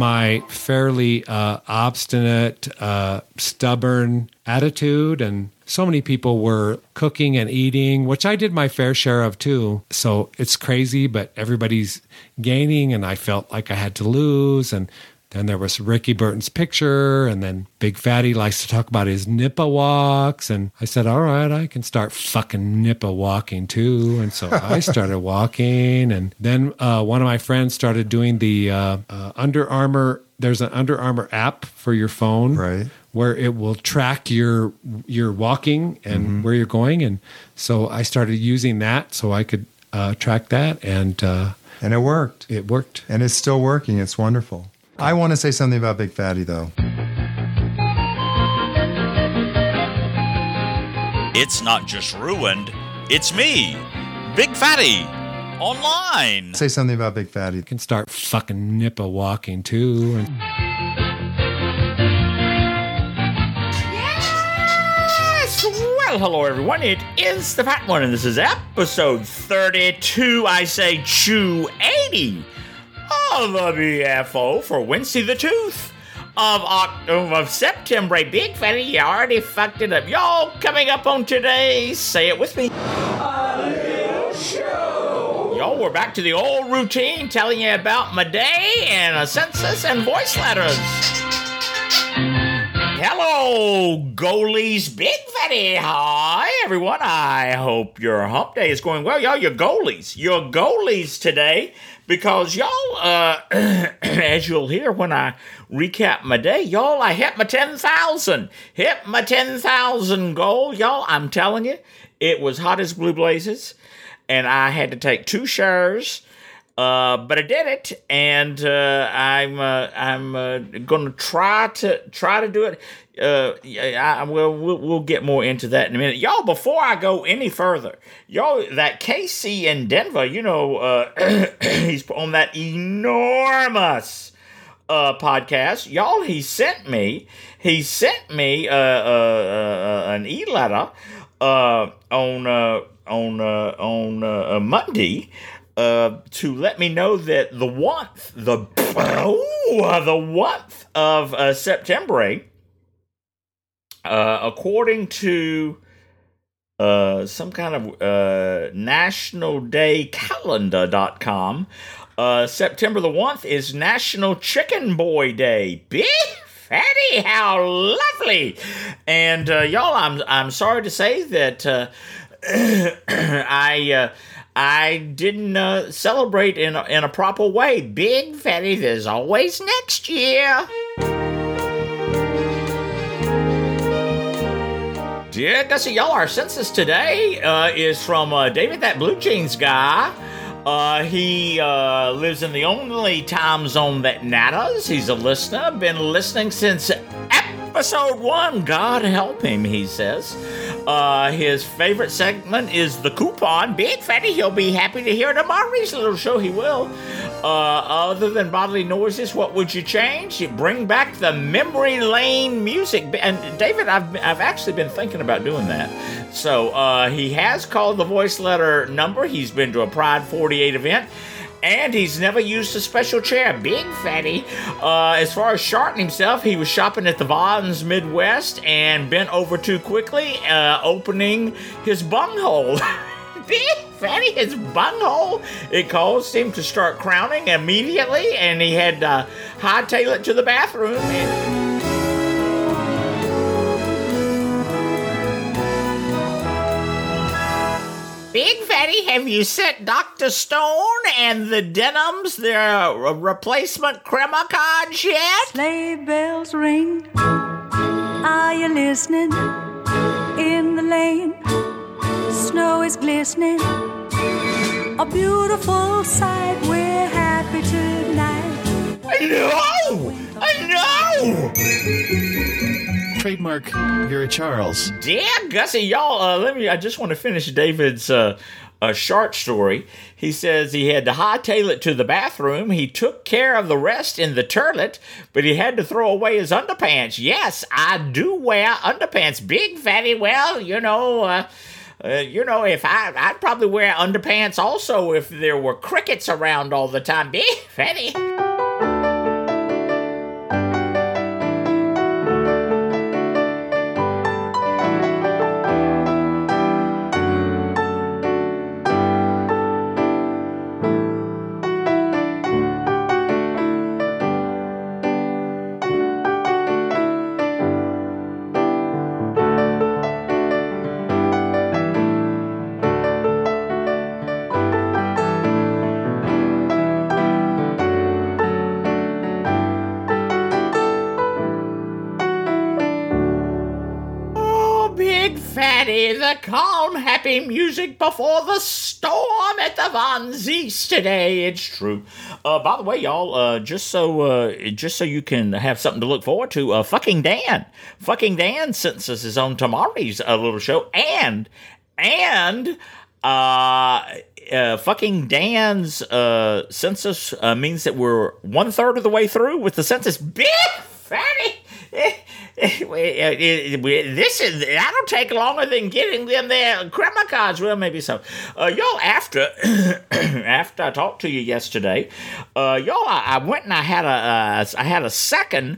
my fairly obstinate, stubborn attitude, and so many people were cooking and eating, which I did my fair share of too. So it's crazy, but everybody's gaining, and I felt like I had to lose. And then there was Ricky Burton's picture, and then Big Fatty likes to talk about his Nippa walks. And I said, all right, I can start fucking Nippa walking too. And so I started walking. And then one of my friends started doing the Under Armour. There's an Under Armour app for your phone, right, where it will track your walking and where you're going. And so I started using that so I could track that. And it worked. It worked. And it's still working. It's wonderful. I want to say something about Big Fatty, though. It's not just ruined, it's me, Big Fatty, online. Say something about Big Fatty. You can start fucking Nippa walking too. And yes! Well, hello everyone, it is the Fat One, and this is episode 32, I say 280. Of the BFO for Wednesday the Tooth of September. Big Fatty, you already fucked it up. Y'all, coming up on today's, say it with me, A Little Show. Y'all, we're back to the old routine, telling you about my day and a census and voice letters. Hello, goalies. Big Fatty. Hi, everyone. I hope your hump day is going well. Y'all, your goalies today. Because y'all, as you'll hear when I recap my day, y'all, I hit my 10,000. Hit my 10,000 goal. Y'all, I'm telling you, it was hot as blue blazes. And I had to take 2 showers. But I did it. And I'm going to try to do it. We'll get more into that in a minute. Y'all, before I go any further, y'all, that KC in Denver, you know, he's on that enormous podcast. Y'all, he sent me an e-letter on Monday to let me know that the month of September, according to some kind of nationaldaycalendar.com, September the 1st is National Chicken Boy Day. Big Fatty, how lovely! And y'all, I'm sorry to say that I didn't celebrate in a proper way. Big Fatty, there's always next year. Yeah, Gussie, y'all, our census today is from David, that Blue Jeans guy. He lives in the only time zone that matters. He's a listener, been listening since episode 1. God help him, he says. His favorite segment is the coupon. Big Fatty, he'll be happy to hear tomorrow's little show. He will. Other than bodily noises, what would you change? You bring back the memory lane music. And David, I've actually been thinking about doing that. So he has called the voice letter number. He's been to a Pride 48 event. And he's never used a special chair. Big Fatty. As far as shorting himself, he was shopping at the Vons Midwest and bent over too quickly, opening his bunghole. Big Fatty, his bunghole. It caused him to start crowning immediately, and he had to hightail it to the bathroom. Big Fatty, have you sent Dr. Stone and the Denims their replacement crema cards yet? Sleigh bells ring. Are you listening? In the lane, snow is glistening. A beautiful sight. We're happy tonight. I know! Trademark Vera Charles. Yeah, Gussie, y'all, I just want to finish David's short story. He says he had to hightail it to the bathroom. He took care of the rest in the toilet, but he had to throw away his underpants. Yes, I do wear underpants. Big Fatty, well, if I'd probably wear underpants also if there were crickets around all the time. Big Fatty. Fatty, the calm, happy music before the storm at the Von Zees today. It's true. By the way, y'all, just so you can have something to look forward to, Fucking Dan sent us his own tomorrow's little show, and Fucking Dan's census means that we're 1/3 of the way through with the census. Big Fatty. This is, that'll take longer than getting them their credit cards. Well, maybe so. Y'all, after I talked to you yesterday, y'all, I went and I had a second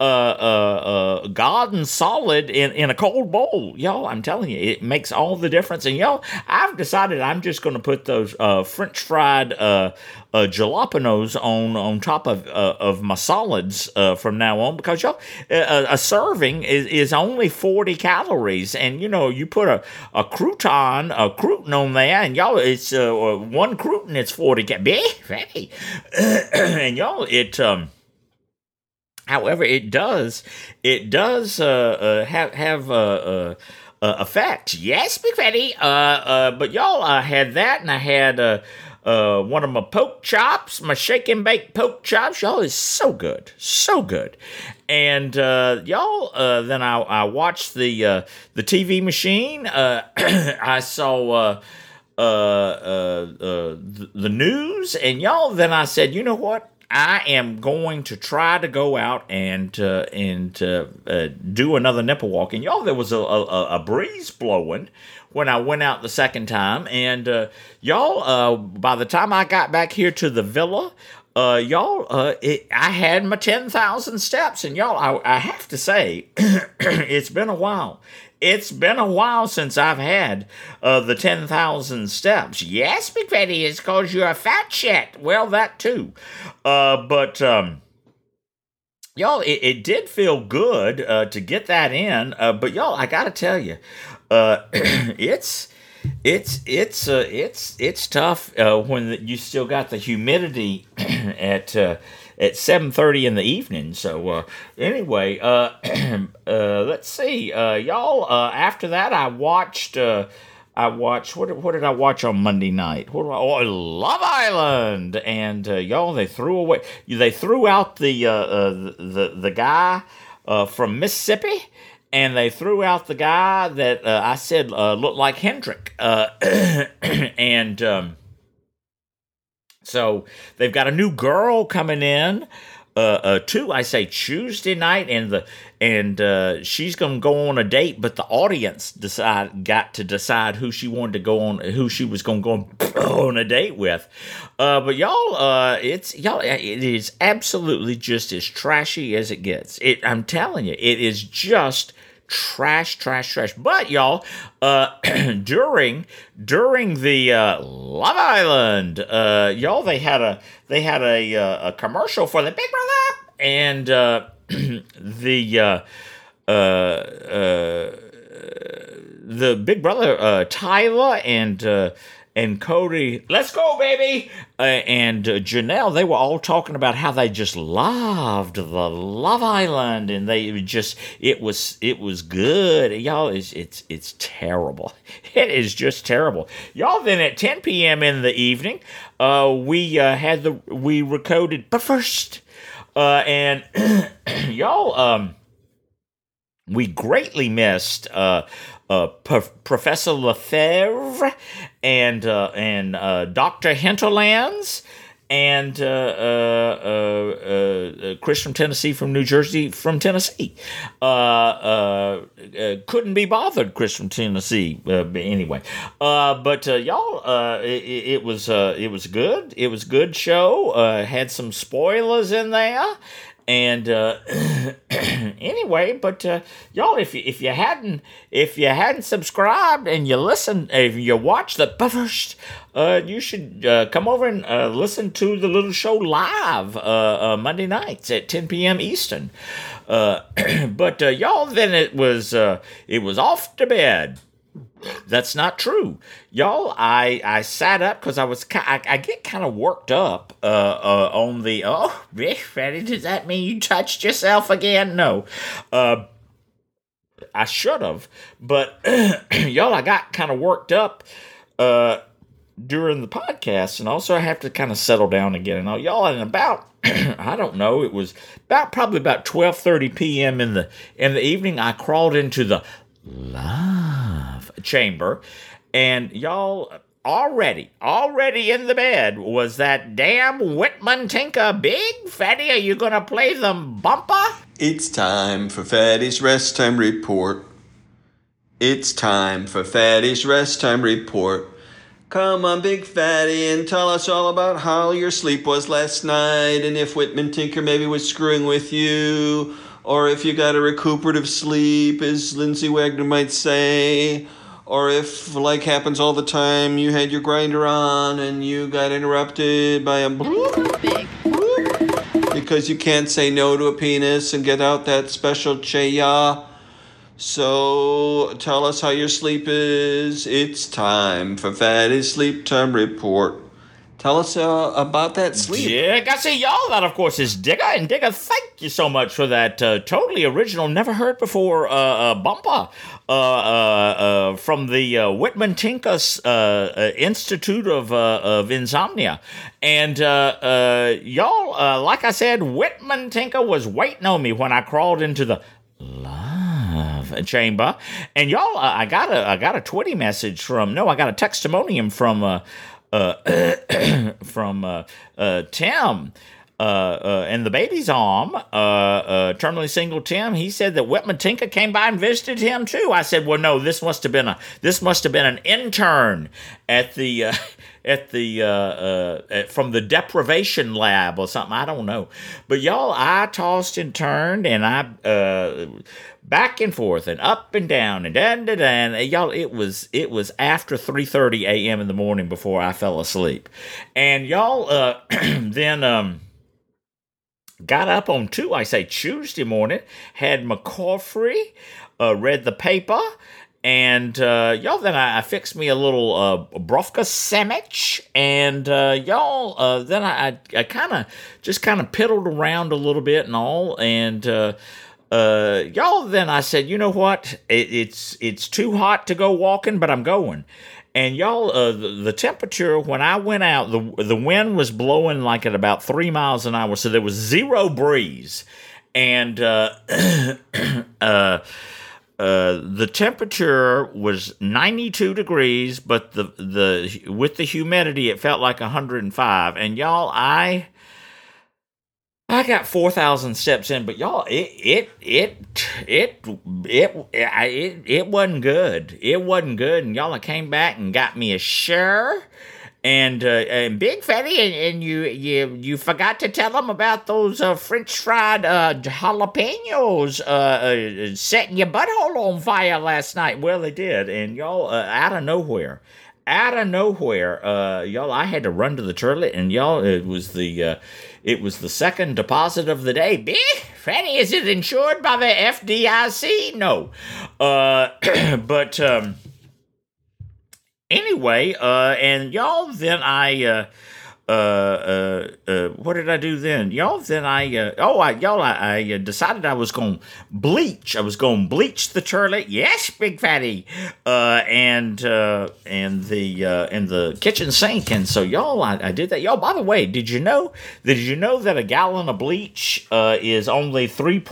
garden solid in a cold bowl. Y'all, I'm telling you, it makes all the difference. And y'all, I've decided I'm just going to put those French fried jalapenos on top of my solids from now on, because y'all, a serving is only 40 calories, and you put a crouton on there, and y'all, it's one crouton, it's 40 calories. And y'all, it however, it does have effects. Yes, Big Fatty. But y'all, I had that, and I had one of my pork chops, my shake and bake pork chops. Y'all, is so good, so good. And y'all, then I watched the TV machine. I saw the news, and y'all, then I said, you know what? I am going to try to go out and do another nipple walk. And y'all, there was a breeze blowing when I went out the second time. And y'all, by the time I got back here to the villa, y'all, I had my 10,000 steps. And y'all, I have to say, it's been a while. It's been a while since I've had the 10,000 steps. Yes, Big Fatty, it's because you're a fat shit. Well, that too. But y'all, it did feel good to get that in. But y'all, I gotta tell you, it's tough when you still got the humidity at 7:30 in the evening. So anyway, let's see, y'all. After that, I watched. What did I watch on Monday night? Love Island, and y'all, they threw out the guy from Mississippi. And they threw out the guy that I said looked like Hendrick. And so they've got a new girl coming in Tuesday night, and she's gonna go on a date, but the audience got to decide who she was gonna go on a date with. But y'all, it is absolutely just as trashy as it gets. I'm telling you, it is just trash. But y'all, during the Love Island, y'all, they had a commercial for the Big Brother, and the Big Brother, Tyler and Cody, let's go, baby, and Janelle, they were all talking about how they just loved the Love Island, and it was good. Y'all, it's terrible. It is just terrible. Y'all, then at 10 p.m. in the evening, we recorded, but first, and y'all, we greatly missed Professor Lefebvre and Dr. Hinterlands and Chris from Tennessee, from New Jersey, from Tennessee. Couldn't be bothered, Chris from Tennessee. Anyway, but y'all, it was good. It was a good show. Had some spoilers in there. And anyway, but y'all, if you hadn't subscribed and if you watched the first, you should come over and listen to the little show live Monday nights at 10 p.m. Eastern. But y'all, then it was off to bed. That's not true, y'all. I sat up because I get kind of worked up on the Rick Freddy. Does that mean you touched yourself again? No. I should have, but y'all, I got kind of worked up during the podcast, and also I have to kind of settle down again. And y'all, in about I don't know, it was probably about 12:30 p.m. in the evening, I crawled into the love chamber, and y'all, already in the bed was that damn Whitman Tinker. Big Fatty, are you gonna play the bumper? It's time for Fatty's Rest Time Report. It's time for Fatty's Rest Time Report. Come on, Big Fatty, and tell us all about how your sleep was last night, and if Whitman Tinker maybe was screwing with you, or if you got a recuperative sleep, as Lindsay Wagner might say, or if, like happens all the time, you had your grinder on and you got interrupted by a bloop because you can't say no to a penis and get out that special chaya. So tell us how your sleep is. It's time for Fatty's Sleep Time Report. Tell us about that sleep. Yeah, I see y'all. That, of course, is Digger. And Digger, thank you so much for that totally original, never heard before bumper from the Whitman Tinker Institute of Insomnia. And y'all, like I said, Whitman Tinker was waiting on me when I crawled into the chamber. And y'all, I got a Twitty message from, no, I got a testimonium from Tim and the baby's arm, terminally single Tim. He said that Whitman Tinker came by and visited him too. I said, well, no, this must have been an intern at the from the deprivation lab or something. I don't know. But y'all, I tossed and turned, and I back and forth and up and down and down and down. Y'all, it was after 3:30 a.m. in the morning before I fell asleep. And y'all, then got up on Tuesday morning, had my coffee, read the paper, and y'all, then I fixed me a little Brofka sandwich, and y'all, then I kind of piddled around a little bit and all, and y'all, then I said, you know what, it's too hot to go walking, but I'm going. And y'all, the temperature when I went out, the wind was blowing like at about 3 miles an hour, so there was zero breeze, and the temperature was 92 degrees, but the with the humidity, it felt like 105. And y'all, I got 4,000 steps in, but y'all, it wasn't good. It wasn't good, and y'all, I came back and got me a shirt. And Big Fatty, and you forgot to tell them about those French fried jalapenos setting your butthole on fire last night. Well, they did, and y'all, out of nowhere, y'all, I had to run to the toilet, and y'all, it was the second deposit of the day. Big Fatty, is it insured by the FDIC? No, but anyway, and y'all, then I what did I do then? Y'all, then I decided I was going to bleach. I was going to bleach the toilet. Yes, Big Fatty. And the kitchen sink. And so y'all, I did that. Y'all, by the way, did you know that a gallon of bleach is only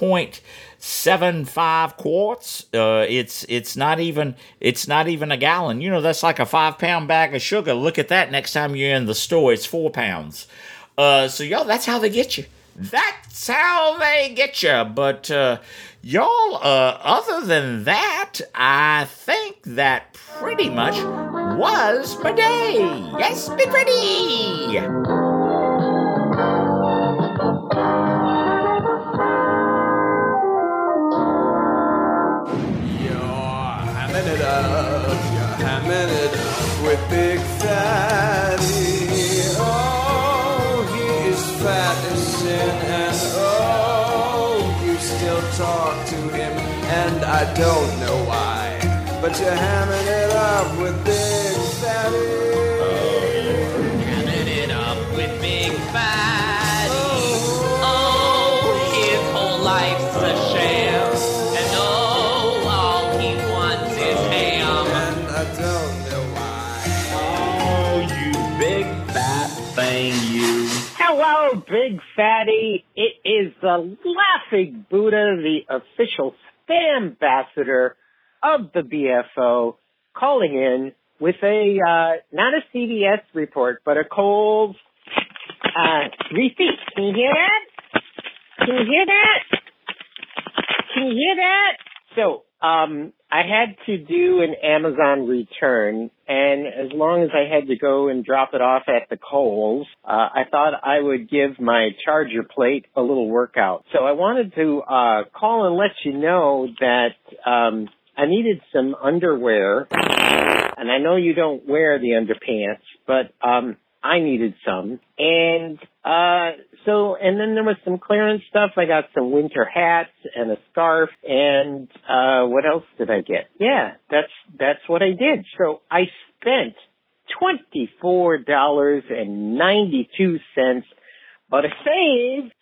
3.75 quarts? It's not even a gallon. You know, that's like a 5-pound bag of sugar. Look at that next time you're in the store. It's 4 pounds. So y'all, that's how they get you. That's how they get you. But y'all, other than that, I think that pretty much was my day. Yes, Big Freddy. Hamming it up with Big Fatty. Oh, he is fat as sin, and oh, you still talk to him, and I don't know why, but you're hamming it up with Big Fatty. Hamming it up with Big Fatty. Oh, his whole life's a sham, and oh, all bang you. Hello, Big Fatty. It is the Laughing Buddha, the official spam ambassador of the BFO, calling in with a, not a CBS report, but a Kohl's, receipt. Can you hear that? Can you hear that? Can you hear that? So, I had to do an Amazon return, and as long as I had to go and drop it off at the Kohl's, I thought I would give my charger plate a little workout. So I wanted to call and let you know that I needed some underwear, and I know you don't wear the underpants, but I needed some. And and then there was some clearance stuff. I got some winter hats and a scarf, and what else did I get? Yeah, that's what I did. So I spent $24.92, but I saved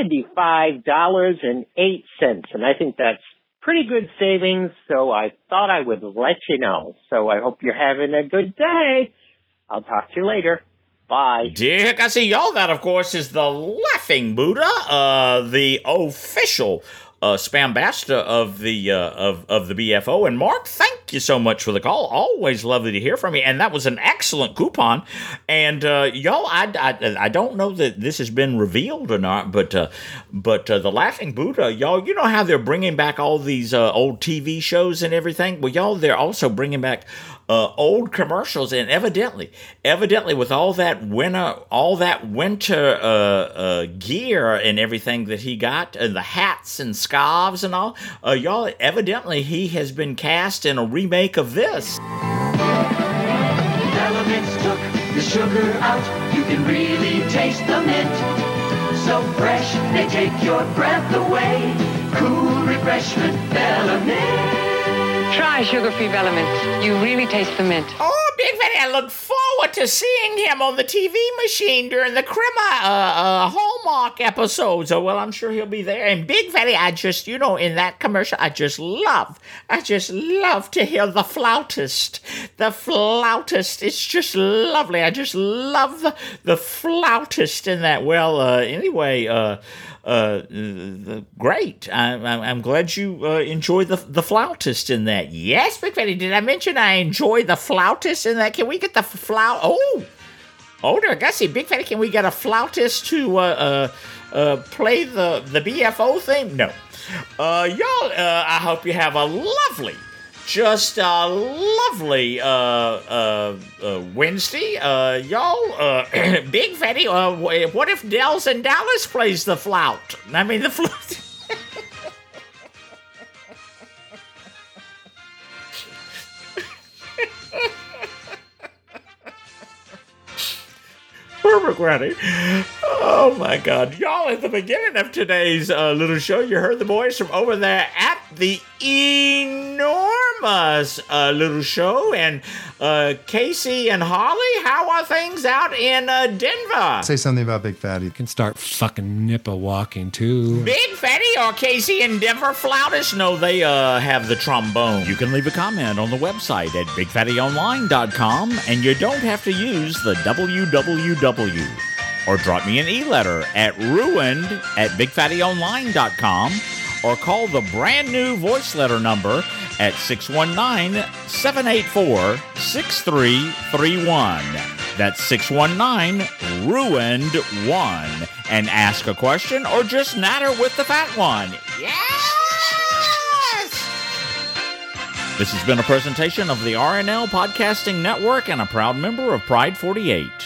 $75.08, and I think that's pretty good savings, so I thought I would let you know. So I hope you're having a good day. I'll talk to you later. Bye. Dick, I see y'all. That, of course, is the Laughing Buddha, the official spam ambassador of the BFO. And Mark, thank you so much for the call. Always lovely to hear from you. And that was an excellent coupon. And y'all, I don't know that this has been revealed or not, but the Laughing Buddha, y'all, you know how they're bringing back all these old TV shows and everything? Well, y'all, they're also bringing back old commercials, and evidently with all that winter gear and everything that he got, the hats and scarves and all, y'all, evidently he has been cast in a remake of this. Elements took the sugar out. You can really taste the mint. So fresh, they take your breath away. Cool refreshment, Bellamint. Try sugar-free Bellamint. You really taste the mint. Oh, Big Fatty, I look forward to seeing him on the TV machine during the Crema Hallmark episodes. Oh, well, I'm sure he'll be there. And Big Fatty, I just, in that commercial, I just love to hear the flautist. The flautist, it's just lovely. I just love the flautist in that. Well, anyway, great. I'm glad you enjoy the flautist in that. Yes, Big Fatty, did I mention I enjoy the flautist in that? Can we get the flaut? Oh, there, Gussie, Big Fatty, can we get a flautist to play the BFO theme? No. Y'all, I hope you have a lovely Wednesday. Y'all, Big Fatty, what if Dells and Dallas plays the flout? I mean, the flout. Perfect, Randy. Oh, my God. Y'all, at the beginning of today's little show, you heard the boys from over there at the enormous little show. And Casey and Holly, how are things out in Denver? Say something about Big Fatty. You can start fucking nipper walking, too. Big Fatty or Casey in Denver flautists? No, they have the trombone. You can leave a comment on the website at BigFattyOnline.com, and you don't have to use the www. Or drop me an e-letter at ruined@BigFattyOnline.com, or call the brand new voice letter number at 619-784-6331. That's 619-RUINED1, and ask a question or just natter with the fat one. Yes! This has been a presentation of the RNL Podcasting Network and a proud member of Pride 48.